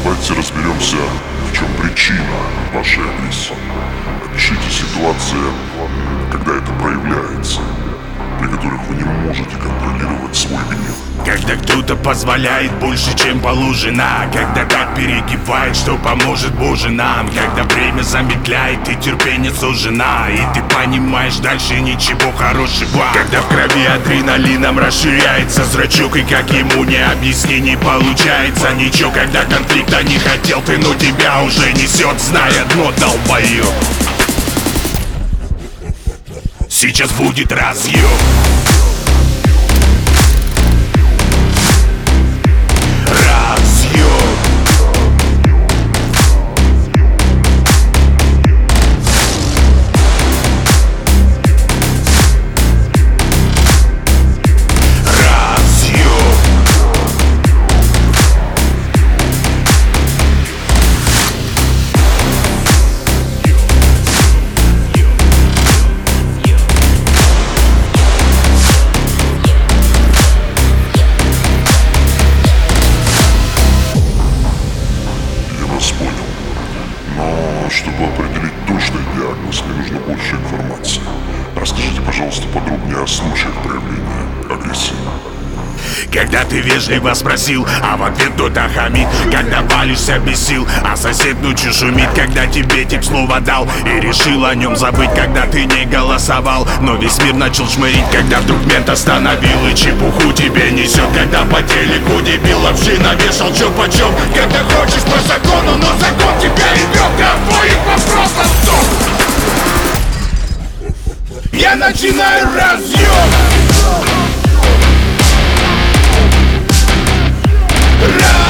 Давайте разберемся, в чем причина вашей агрессии. Опишите ситуацию, когда это проявляется, при которых вы не можете контролировать свой гнев. Когда кто-то позволяет больше, чем положено, когда так перегибает, что поможет Боже нам, когда время замедляет и терпение сужена, и ты понимаешь, дальше ничего хорошего. Когда в крови адреналином расширяется зрачок, и как ему не объясни, не получается ничего. Когда конфликта не хотел ты, но тебя уже несет, зная дно, долбоёб. Сейчас будет разъем. Понял. Но чтобы определить точный диагноз, мне нужно больше информации. Расскажите, пожалуйста, подробнее о случаях проявления агрессии. Когда ты вежливо спросил, а в ответ кто-то хамит. Когда валишься без сил, а сосед ночью шумит. Когда тебе тип слово дал и решил о нем забыть. Когда ты не голосовал, но весь мир начал шмырить. Когда вдруг мент остановил и чепуху тебе несет. Когда по телеку дебил лапши навешал чё почем. Когда хочешь по закону, но закон тебя ебёт. Твоих вопросов стоп. Я начинаю разъем.